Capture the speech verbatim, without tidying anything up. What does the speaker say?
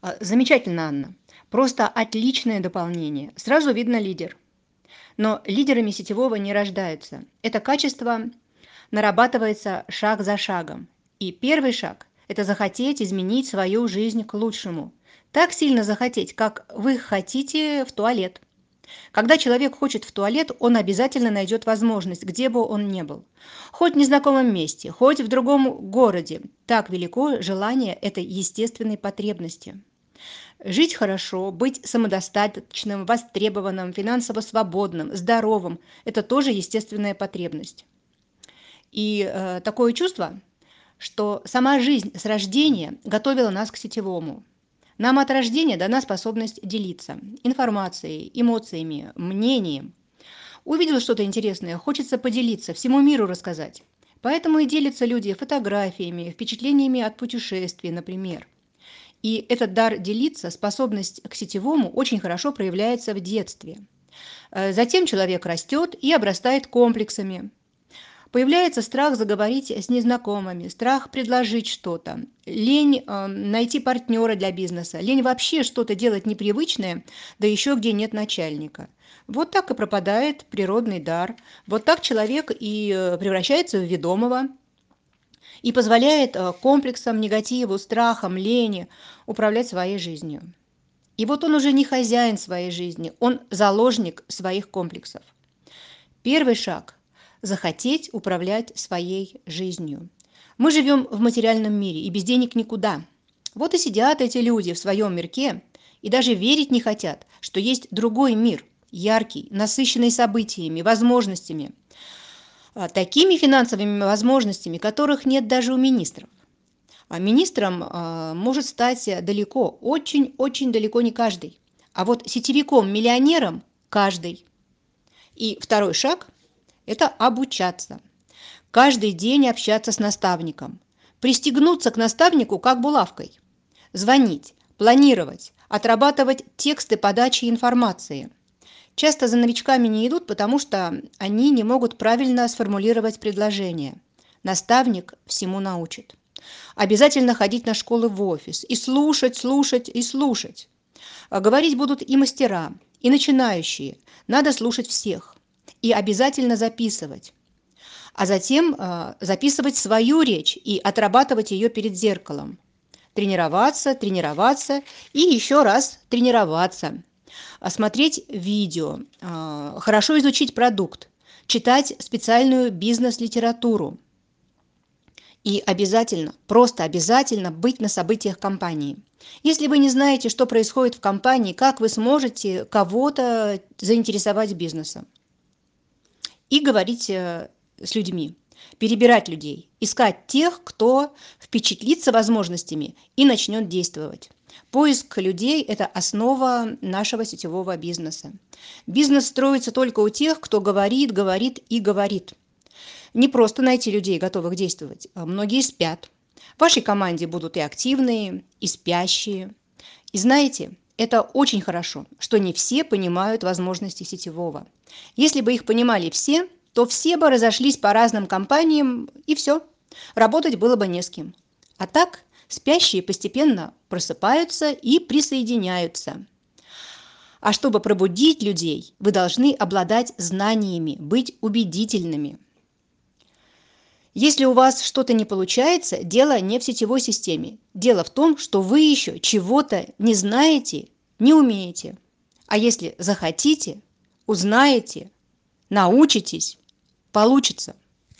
А, Замечательно, Анна. Просто отличное дополнение. Сразу видно лидер. Но лидерами сетевого не рождаются. Это качество нарабатывается шаг за шагом. И первый шаг– это захотеть изменить свою жизнь к лучшему. Так сильно захотеть, как вы хотите в туалет. Когда человек хочет в туалет, он обязательно найдет возможность, где бы он ни был. Хоть в незнакомом месте, хоть в другом городе. Так велико желание этой естественной потребности. Жить хорошо, быть самодостаточным, востребованным, финансово свободным, здоровым– это тоже естественная потребность. И э, такое чувство, что сама жизнь с рождения готовила нас к сетевому. Нам от рождения дана способность делиться информацией, эмоциями, мнением. Увидел что-то интересное, хочется поделиться, всему миру рассказать. Поэтому и делятся люди фотографиями, впечатлениями от путешествий, например. И этот дар делиться, способность к сетевому очень хорошо проявляется в детстве. Э, Затем человек растет и обрастает комплексами. Появляется страх заговорить с незнакомыми, страх предложить что-то, лень э, найти партнера для бизнеса, лень вообще что-то делать непривычное, да еще где нет начальника. Вот так и пропадает природный дар. Вот так человек и э, превращается в ведомого, и позволяет э, комплексам, негативу, страхам, лени управлять своей жизнью. И вот он уже не хозяин своей жизни, он заложник своих комплексов. Первый шаг– захотеть управлять своей жизнью. Мы живем в материальном мире, и без денег никуда. Вот и сидят эти люди в своем мирке и даже верить не хотят, что есть другой мир, яркий, насыщенный событиями, возможностями, а, такими финансовыми возможностями, которых нет даже у министров. А министром а, может стать далеко, очень-очень далеко не каждый. А вот сетевиком-миллионером каждый. И второй шаг– это обучаться. Каждый день общаться с наставником. Пристегнуться к наставнику как булавкой. Звонить, планировать, отрабатывать тексты подачи информации. Часто за новичками не идут, потому что они не могут правильно сформулировать предложение. Наставник всему научит. Обязательно ходить на школы в офис и слушать, слушать и слушать. А говорить будут и мастера, и начинающие. Надо слушать всех. И обязательно записывать. А затем э, записывать свою речь и отрабатывать ее перед зеркалом. Тренироваться, тренироваться и еще раз тренироваться. Смотреть видео, э, хорошо изучить продукт, читать специальную бизнес-литературу. И обязательно, просто обязательно быть на событиях компании. Если вы не знаете, что происходит в компании, как вы сможете кого-то заинтересовать бизнесом? И говорить э, с людьми, перебирать людей, искать тех, кто впечатлится возможностями и начнет действовать. Поиск людей– это основа нашего сетевого бизнеса. Бизнес строится только у тех, кто говорит, говорит и говорит. Не просто найти людей, готовых действовать. а Многие спят. В вашей команде будут и активные, и спящие. И знаете, это очень хорошо, что не все понимают возможности сетевого. Если бы их понимали все, то все бы разошлись по разным компаниям, и все. Работать было бы не с кем. А так спящие постепенно просыпаются и присоединяются. А чтобы пробудить людей, вы должны обладать знаниями, быть убедительными. Если у вас что-то не получается, дело не в сетевой системе. Дело в том, что вы еще чего-то не знаете, не умеете. А если захотите, узнаете, научитесь, получится.